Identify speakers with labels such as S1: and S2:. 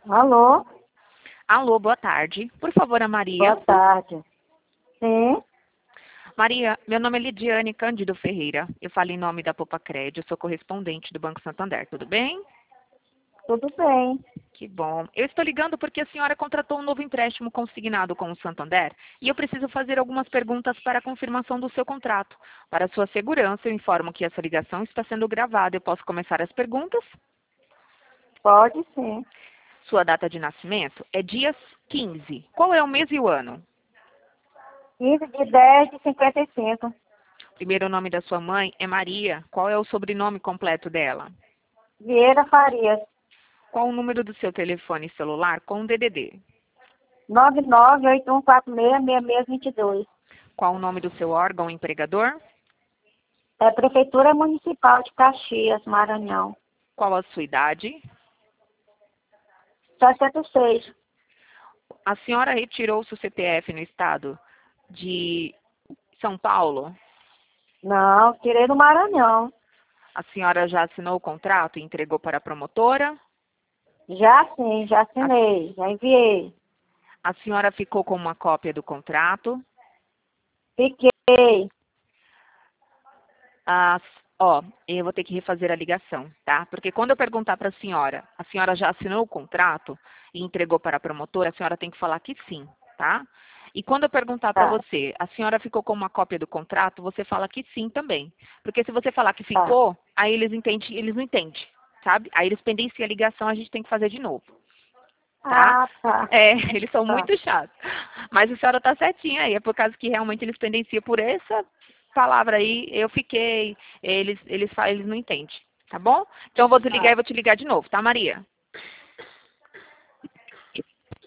S1: Alô?
S2: Alô, boa tarde. Por favor, a Maria.
S1: Boa tarde. Sim,
S2: Maria, meu nome é Lidiane Cândido Ferreira. Eu falo em nome da Popacred, eu sou correspondente do Banco Santander, tudo bem?
S1: tudo bem.
S2: Que bom. Eu estou ligando porque a senhora contratou um novo empréstimo consignado com o Santander e eu preciso fazer algumas perguntas para a confirmação do seu contrato. Para sua segurança, eu informo que essa ligação está sendo gravada. Eu posso começar as perguntas?
S1: Pode sim.
S2: Sua data de nascimento é dia 15. Qual é o mês e o ano?
S1: 15 de 10 de 55.
S2: Primeiro nome da sua mãe é Maria. Qual é o sobrenome completo dela?
S1: Vieira Farias.
S2: Qual o número do seu telefone celular com DDD?
S1: 9981466622.
S2: Qual o nome do seu órgão empregador?
S1: É Prefeitura Municipal de Caxias, Maranhão.
S2: Qual a sua idade?
S1: 66.
S2: A senhora retirou seu CPF no estado de São Paulo?
S1: Não, tirei do Maranhão.
S2: A senhora já assinou o contrato e entregou para a promotora?
S1: Já sim, já
S2: A,
S1: assinei, já enviei.
S2: a senhora ficou com uma cópia do contrato?
S1: Fiquei.
S2: Eu vou ter que refazer a ligação, tá? Porque quando eu perguntar para a senhora já assinou o contrato e entregou para a promotora, a senhora tem que falar que sim, tá? E quando eu perguntar para
S1: Tá,
S2: você, a senhora ficou com uma cópia do contrato, você fala que sim também. Porque se você falar que
S1: tá.
S2: ficou, aí eles não entendem, sabe? Aí eles pendenciam a ligação, a gente tem que fazer de novo, tá?
S1: Ah, tá,
S2: É, eles são
S1: tá.
S2: muito chatos. Mas a senhora tá certinha aí, é por causa que realmente eles pendenciam por essa palavra aí, eu fiquei, eles não entendem, tá bom? Então eu vou desligar
S1: Tá,
S2: e vou te ligar de novo, tá, Maria?